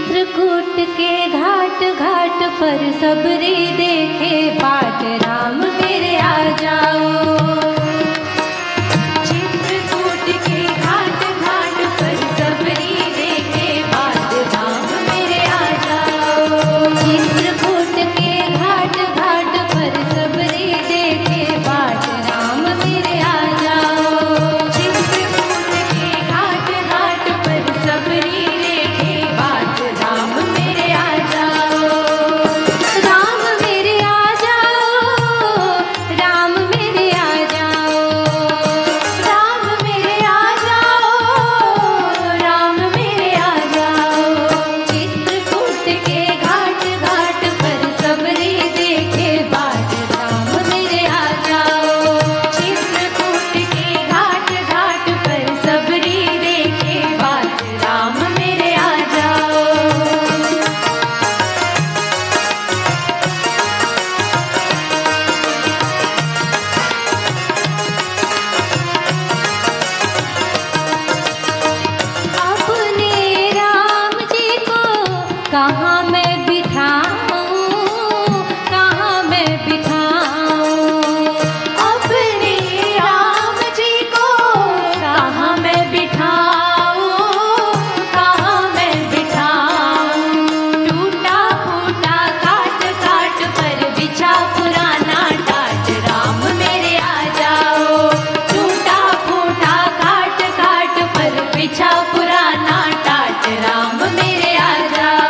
चित्रकूट के घाट घाट पर सबरी देखे बाट, राम मेरे आ जाओ। चित्रकूट के घाट घाट पर सबरी देखे बाट, राम मेरे आ जाओ। चित्रकूट के घाट घाट पर सबरी देखे बाट, राम मेरे आ जाओ। चित्रकूट के घाट घाट पर सबरी देखे बाट, राम मेरे आ जाओ। राम मेरे आ जाओ, राम मेरे आ जाओ। राम मेरे आ जाओ, राम मेरे आ जाओ। चित्रकूट के घाट घाट पर सबरी देखे बाट, राम मेरे आ जाओ। चित्रकूट के घाट घाट पर सबरी देखे बाट, राम मेरे आ जाओ। अपने राम जी को कहाँ मैं बिठाऊं, कहाँ मैं बिठाऊं। अपने राम जी को कहाँ मैं बिठाऊं, कहाँ मैं बिठाऊं। टूटा फूटा काट काट पर बिछा पुराना टाट, राम मेरे आ जाओ। टूटा फूटा काट काट पर बिछा पुराना टाट, राम मेरे आ जाओ।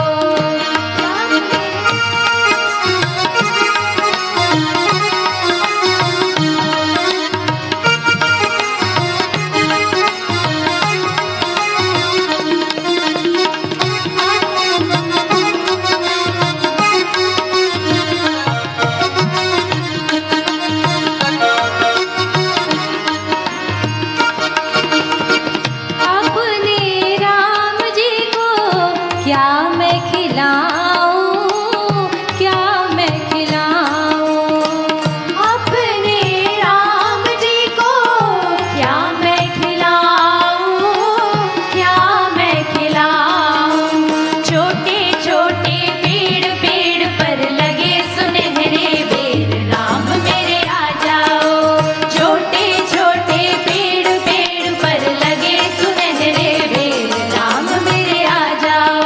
अपने राम जी को क्या मैं खिलाऊं, क्या मैं खिलाऊं। अपने राम जी को क्या मैं खिलाऊं, क्या मैं खिलाऊं। छोटे छोटे पेड़ पेड़ पर लगे सुनहरे बेर, राम मेरे आ जाओ। छोटे छोटे पेड़ पेड़ पर लगे सुनहरे बेर, राम मेरे आ जाओ।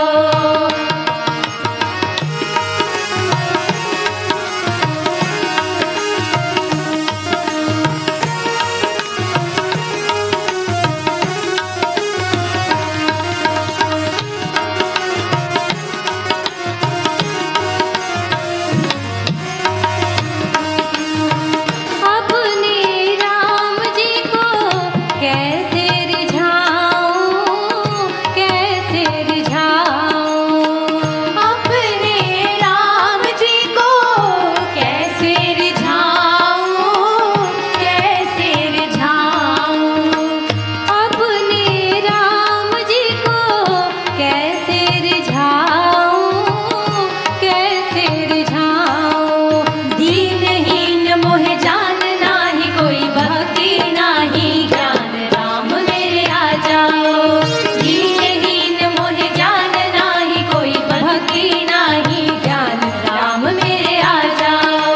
अपने राम जी को कैसे रिझाऊं, कैसे रिझाऊं। अपने राम जी को कैसे रिझाऊं, कैसे रिझाऊं। अपने राम जी को कैसे रिझाऊं, कैसे रिझाऊं। दीनहीन मोह जान नाही कोई भक्ति नाही ज्ञान, राम मेरे आ जाओ। दीनहीन मोह जान नाही कोई भक्ति नाही ज्ञान, राम मेरे आ जाओ।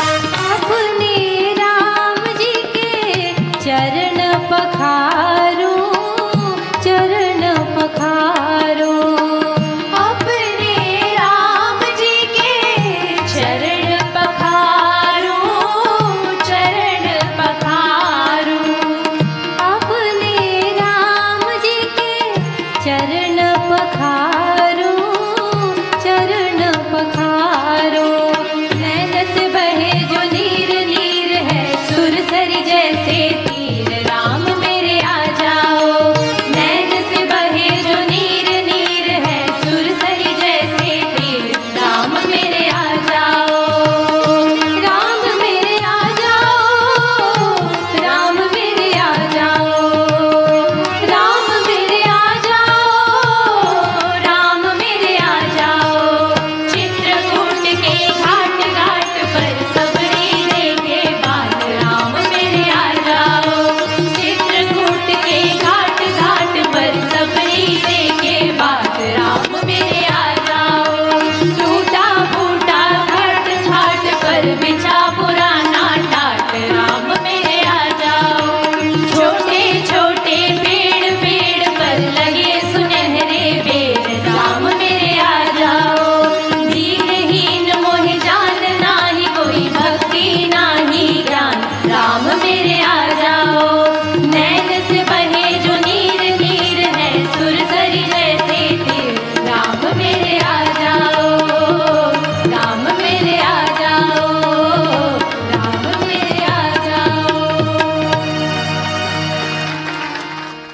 अपने राम जी के चरण पखारूं,